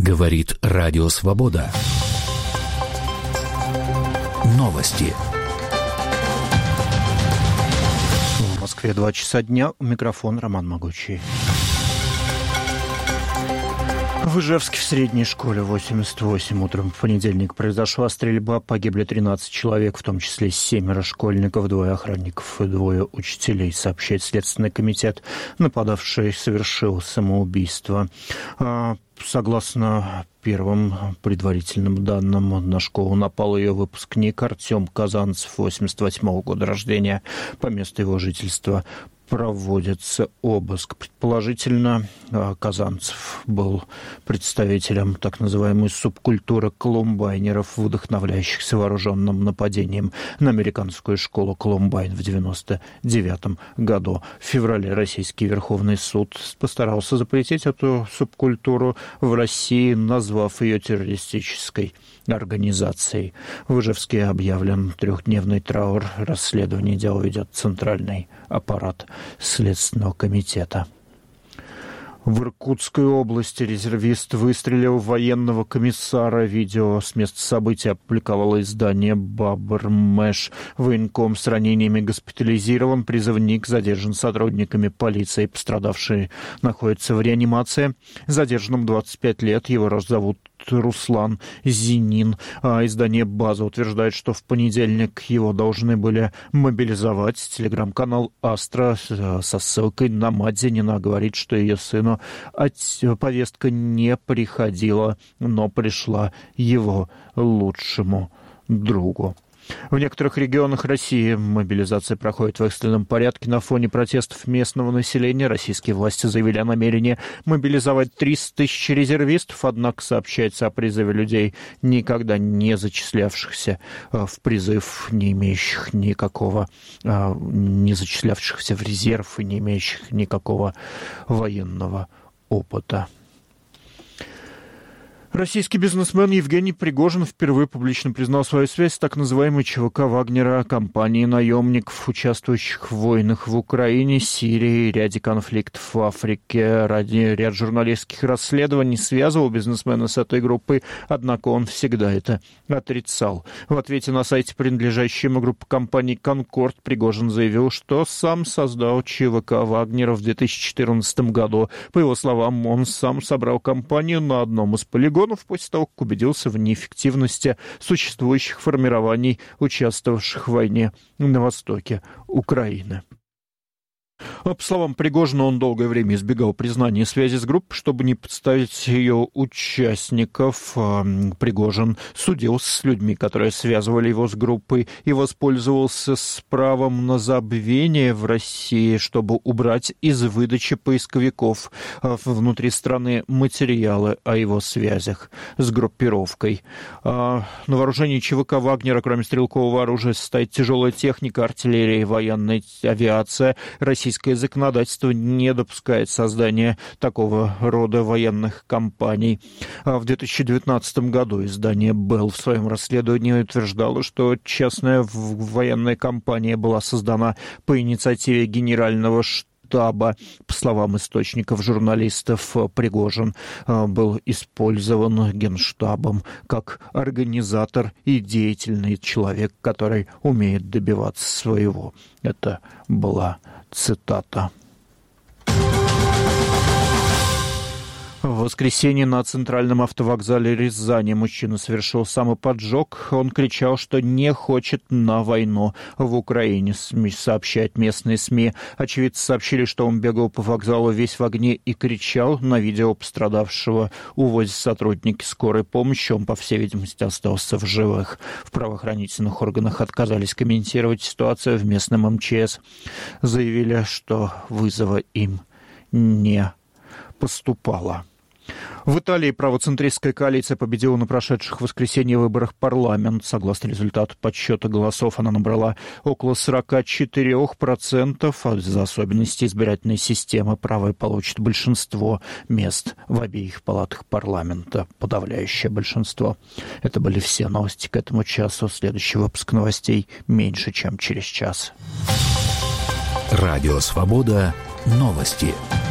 Говорит Радио Свобода. Новости. В Москве 2 часа дня. У микрофона Роман Могучий. В Ижевске в средней школе 88 утром в понедельник произошла стрельба. Погибли 13 человек, в том числе 7 школьников, 2 охранников и 2 учителей, сообщает Следственный комитет. Нападавший совершил самоубийство. Согласно первым предварительным данным, на школу напал ее выпускник Артем Казанцев, 88-го года рождения. По месту его жительства проводится обыск. Предположительно, Казанцев был представителем так называемой субкультуры колумбайнеров, вдохновляющихся вооруженным нападением на американскую школу Колумбайн в 1999 году. В феврале Российский Верховный суд постарался запретить эту субкультуру в России, назвав ее террористической организацией. В Ижевске объявлен 3-дневный траур. Расследование дела ведет Центральный аппарат Следственного комитета. В Иркутской области резервист выстрелил в военного комиссара. Видео с места события опубликовало издание «Бабр-Мэш». Военком с ранениями госпитализирован. Призывник задержан сотрудниками полиции. Пострадавший находится в реанимации. Задержанным 25 лет. Его зовут Руслан Зинин. Издание «База» утверждает, что в понедельник его должны были мобилизовать. Телеграм-канал «Астра» со ссылкой на мать Зинина говорит, что ее сыну повестка не приходила, но пришла его лучшему другу. В некоторых регионах России мобилизация проходит в экстренном порядке. На фоне протестов местного населения российские власти заявили о намерении мобилизовать 300 тысяч резервистов, однако сообщается о призыве людей, никогда не зачислявшихся в призыв, не зачислявшихся в резерв и не имеющих никакого военного опыта. Российский бизнесмен Евгений Пригожин впервые публично признал свою связь с так называемой ЧВК Вагнера, компанией наемников, участвующих в войнах в Украине, Сирии и ряде конфликтов в Африке. Ряд журналистских расследований связывал бизнесмена с этой группой, однако он всегда это отрицал. В ответе на сайте, принадлежащей ему группе компаний «Конкорд», Пригожин заявил, что сам создал ЧВК Вагнера в 2014 году. По его словам, он сам собрал компанию на одном из полигонов после того, как убедился в неэффективности существующих формирований, участвовавших в войне на востоке Украины. По словам Пригожина, он долгое время избегал признания связи с группой, чтобы не подставить ее участников. Пригожин судился с людьми, которые связывали его с группой, и воспользовался правом на забвение в России, чтобы убрать из выдачи поисковиков внутри страны материалы о его связях с группировкой. На вооружении ЧВК Вагнера, кроме стрелкового оружия, состоит тяжелая техника, артиллерия и военная авиация. Российское законодательство не допускает создания такого рода военных компаний. В 2019 году издание «Белл» в своем расследовании утверждало, что частная военная компания была создана по инициативе Генерального штаба. По словам источников журналистов, Пригожин был использован Генштабом как организатор и деятельный человек, который умеет добиваться своего. Это была цитата. В воскресенье на центральном автовокзале Рязани мужчина совершил самоподжог. Он кричал, что не хочет на войну в Украине, сообщают местные СМИ. Очевидцы сообщили, что он бегал по вокзалу весь в огне и кричал. На видео пострадавшего увозят сотрудники скорой помощи. Он, по всей видимости, остался в живых. В правоохранительных органах отказались комментировать ситуацию. В местном МЧС заявили, что вызова им не поступало. В Италии правоцентристская коалиция победила на прошедших в воскресенье выборах в парламент. Согласно результату подсчета голосов, она набрала около 44%. А из-за особенностей избирательной системы правые получат большинство мест в обеих палатах парламента. Подавляющее большинство. Это были все новости к этому часу. Следующий выпуск новостей меньше, чем через час. Радио «Свобода». Новости.